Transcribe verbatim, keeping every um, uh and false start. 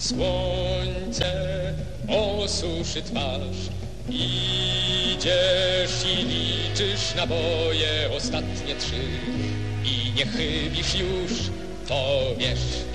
Słońce osuszy twarz. Idziesz i liczysz naboje ostatnie trzy i nie chybisz już, to wiesz.